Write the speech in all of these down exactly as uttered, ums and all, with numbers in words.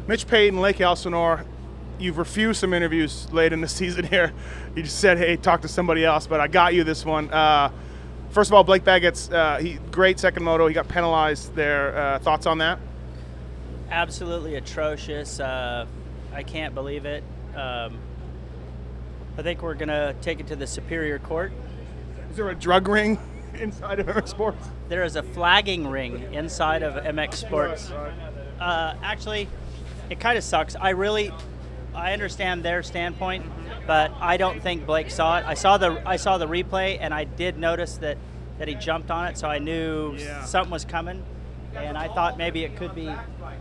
Mitch Payton, Lake Elsinore. You've refused some interviews late in the season here. You just said, hey, talk to somebody else, but I got you this one. Uh, first of all, Blake Baggett's uh, he, great second moto. He got penalized there. Uh, thoughts on that? Absolutely atrocious. Uh, I can't believe it. Um, I think we're going to take it to the Superior Court. Is there a drug ring inside of M X Sports? There is a flagging ring inside of M X Sports. Uh, actually, it kind of sucks. I really, I understand their standpoint, but I don't think Blake saw it. I saw the I saw the replay, and I did notice that, that he jumped on it, so I knew yeah. something was coming, and I thought maybe it could be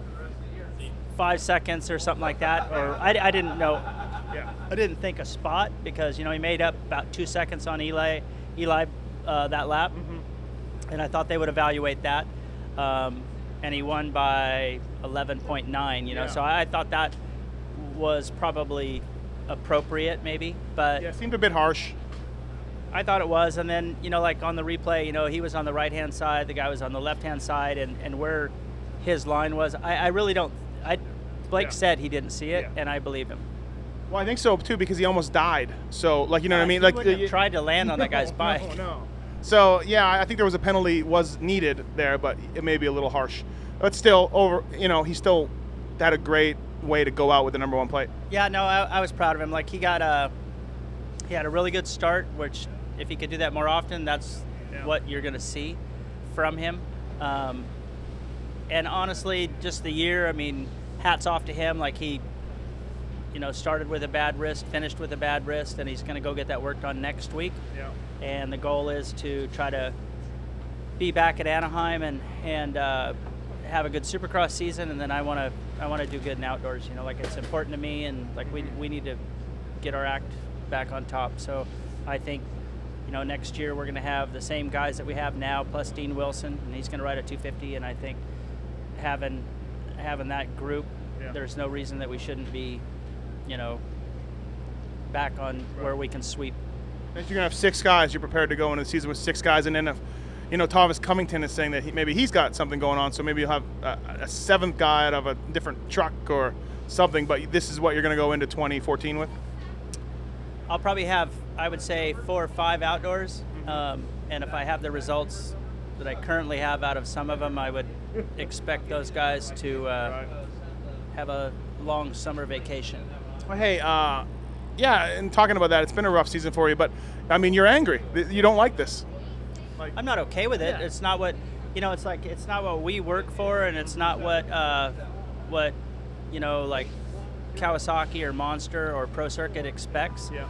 five seconds or something like that, or I, I didn't know. Yeah. I didn't think a spot because, you know, he made up about two seconds on Eli, Eli uh, that lap, mm-hmm. and I thought they would evaluate that, um, and he won by eleven point nine, you know, yeah. so I thought that was probably appropriate maybe, but yeah, it seemed a bit harsh. I thought it was, and then, you know, like on the replay, you know, he was on the right-hand side, the guy was on the left-hand side, and, and where his line was, I, I really don't, I, Blake yeah. said he didn't see it, yeah. and I believe him. Well, I think so too, because he almost died. So, like, you know uh, what I mean? He like, wouldn't uh, have tried to land on no, that guy's bike. No, no. So, yeah, I think there was a penalty was needed there, but it may be a little harsh. But still, over, you know, he still had a great way to go out with the number one plate. Yeah, no, I, I was proud of him. Like, he got a, he had a really good start, which if he could do that more often, that's yeah. what you're going to see from him. Um, and honestly, just the year, I mean, hats off to him. Like, he, you know, started with a bad wrist, finished with a bad wrist, and he's going to go get that worked on next week. Yeah. And the goal is to try to be back at Anaheim and and uh, have a good Supercross season, and then I want to I want to do good in outdoors. You know, like, it's important to me, and like we we need to get our act back on top. So I think, you know, next year we're going to have the same guys that we have now, plus Dean Wilson, and he's going to ride a two fifty. And I think having having that group, yeah. there's no reason that we shouldn't be, you know, back on right. where we can sweep. If you're going to have six guys, you're prepared to go into the season with six guys, and then if, you know, Thomas Cummington is saying that he, maybe he's got something going on, so maybe you'll have a, a seventh guy out of a different truck or something, but this is what you're going to go into twenty fourteen with? I'll probably have, I would say, four or five outdoors, um, and if I have the results that I currently have out of some of them, I would expect those guys to uh, have a long summer vacation. Well, hey, uh, yeah, and talking about that, it's been a rough season for you, but, I mean, you're angry. You don't like this. Like, I'm not okay with it. Yeah. It's not what, you know, it's like, it's not what we work for, and it's not what, uh, what, you know, like Kawasaki or Monster or Pro Circuit expects. Yeah.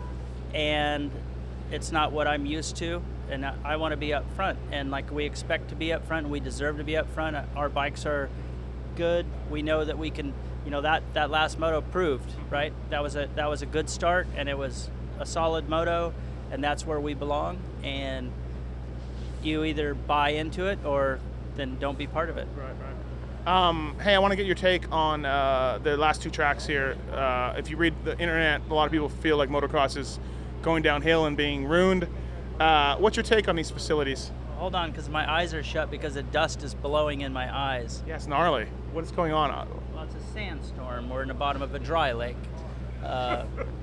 And it's not what I'm used to, and I, I want to be up front, and like we expect to be up front, and we deserve to be up front. Our bikes are good. We know that we can, you know, that, that last moto proved, right? That was a that was a good start, and it was a solid moto, and that's where we belong. And you either buy into it or then don't be part of it. Right, right. Um, hey, I want to get your take on uh, the last two tracks here. Uh, if you read the internet, a lot of people feel like motocross is going downhill and being ruined. Uh, what's your take on these facilities? Hold on, because my eyes are shut because the dust is blowing in my eyes. Yeah, it's gnarly. What is going on? Well, it's a sandstorm. We're in the bottom of a dry lake. Uh,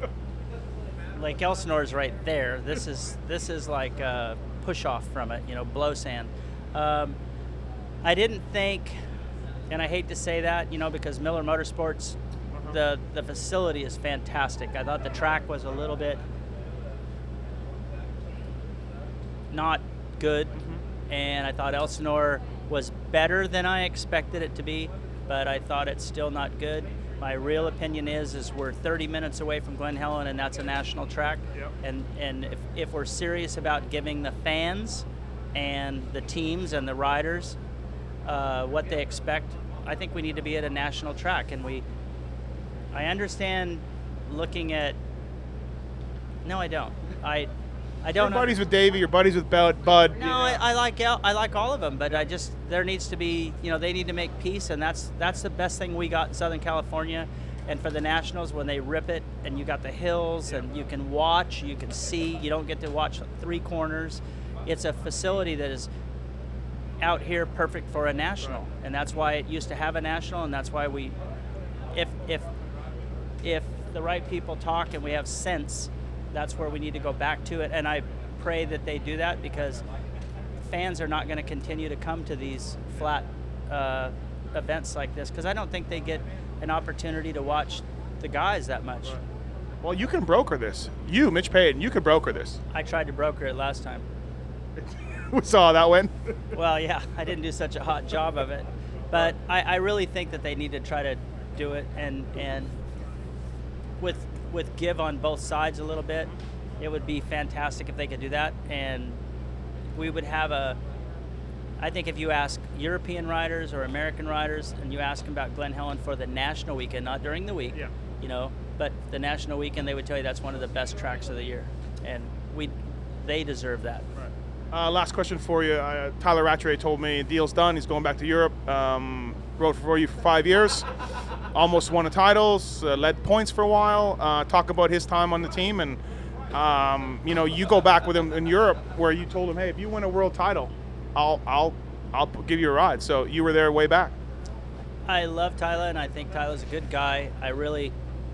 Lake Elsinore is right there. This is this is like a push off from it, you know, blow sand. Um, I didn't think, and I hate to say that, you know, because Miller Motorsports, uh-huh. the the facility is fantastic. I thought the track was a little bit not good, mm-hmm. and I thought Elsinore was better than I expected it to be, but I thought it's still not good. My real opinion is is we're thirty minutes away from Glen Helen, and that's a national track. Yep. And and if, if we're serious about giving the fans and the teams and the riders uh, what they expect, I think we need to be at a national track. And we, I understand looking at. No, I don't. I. I don't. You're buddies with Davey. You're buddies with Bud. Bud. No, I, I like I like all of them, but I just there needs to be, you know, they need to make peace, and that's that's the best thing we got in Southern California. And for the Nationals, when they rip it, and you got the hills, and you can watch, you can see, you don't get to watch three corners. It's a facility that is out here perfect for a national, and that's why it used to have a national, and that's why we if if if the right people talk and we have sense, that's where we need to go back to it. And I pray that they do that, because fans are not going to continue to come to these flat uh, events like this, because I don't think they get an opportunity to watch the guys that much. Right. Well, you can broker this. You, Mitch Payton, you could broker this. I tried to broker it last time. We saw how that went. Well, yeah, I didn't do such a hot job of it, but I, I really think that they need to try to do it, and and with with give on both sides a little bit. It would be fantastic if they could do that, and we would have a. I think if you ask European riders or American riders, and you ask them about Glen Helen for the national weekend, not during the week, yeah. you know, but the national weekend, they would tell you that's one of the best tracks of the year, and we, they deserve that. Right. Uh, last question for you. Uh, Tyler Rattray told me deal's done. He's going back to Europe. Um, rode for you for five years. Almost won the titles. Uh, led points for a while. Uh, talk about his time on the team, and um, you know, you go back with him in Europe, where you told him, "Hey, if you win a world title, I'll I'll I'll give you a ride." So you were there way back. I love Tyler, and I think Tyler's a good guy. I really,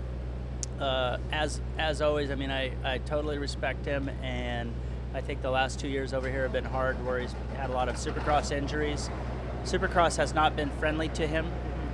uh, as as always, I mean, I, I totally respect him, and I think the last two years over here have been hard, where he's had a lot of Supercross injuries. Supercross has not been friendly to him,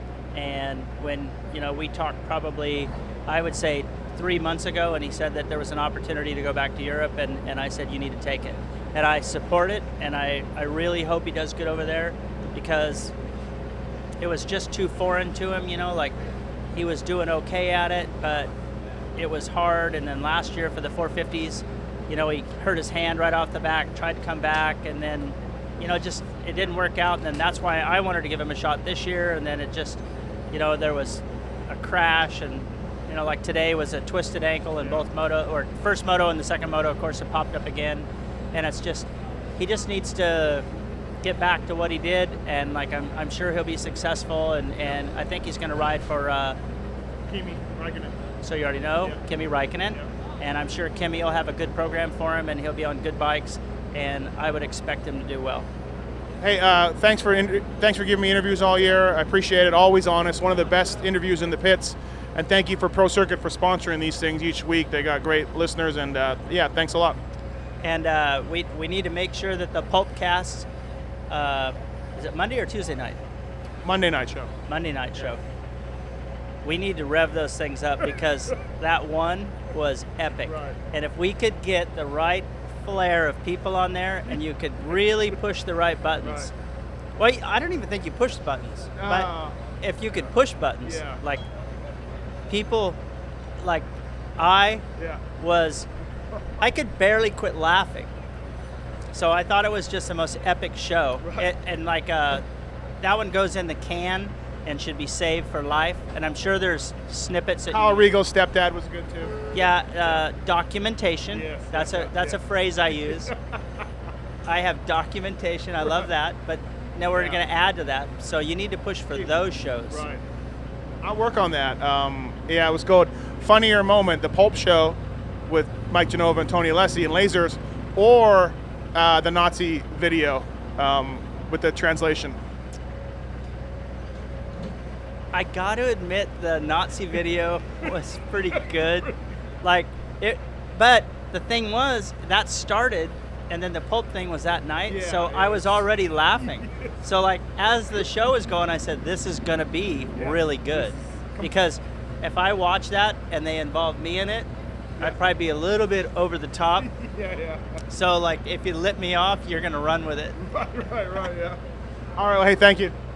and when, you know, we talked probably, I would say three months ago, and he said that there was an opportunity to go back to Europe, and, and I said, you need to take it. And I support it, and I, I really hope he does good over there, because it was just too foreign to him, you know, like he was doing okay at it, but it was hard. And then last year for the four fifties, you know, he hurt his hand right off the back, tried to come back, and then, you know, just, it didn't work out. And then that's why I wanted to give him a shot this year. And then it just, you know, there was a crash, and, you know, like today was a twisted ankle in both moto, or first moto and the second moto, of course, it popped up again. And it's just, he just needs to get back to what he did. And like, I'm, I'm sure he'll be successful. And, and I think he's going to ride for uh, Kimi Räikkönen. So you already know, yeah. Kimi Räikkönen. Yeah. And I'm sure Kimi will have a good program for him, and he'll be on good bikes, and I would expect him to do well. Hey, uh, thanks for in- thanks for giving me interviews all year. I appreciate it. Always honest. One of the best interviews in the pits. And thank you for Pro Circuit for sponsoring these things each week. They got great listeners, and uh, yeah, thanks a lot. And uh, we we need to make sure that the Pulpcast, uh, is it Monday or Tuesday night? Monday night show. Monday night show. We need to rev those things up, because that one was epic. Right. And if we could get the right flair of people on there, and you could really push the right buttons. Right. Well, I don't even think you push buttons, Uh, but if you could push buttons, yeah. like people, like I Yeah. was, I could barely quit laughing. So I thought it was just the most epic show. Right. It, and like uh, that one goes in the can and should be saved for life. And I'm sure there's snippets that Al you, Regal's stepdad was good too. yeah, uh, documentation. Yes. That's a that's Yeah. a phrase I use. I have documentation. I love that. But now we're Yeah. going to add to that. So you need to push for those shows. Right. I'll work on that. Um, yeah, it was good. Funnier moment, the Pulp Show with Mike Genova and Tony Alessi and Lasers, or uh, the Nazi video um, with the translation. I got to admit, the Nazi video was pretty good. Like it, but the thing was that started, and then the Pulp thing was that night. Yeah, so yeah. I was already laughing. So like as the show was going, I said, "This is gonna be Yeah. really good," because if I watch that and they involve me in it, I'd probably be a little bit over the top. Yeah, yeah. So like if you lit me off, you're gonna run with it. Right, right, right, yeah. All right, well, hey, thank you.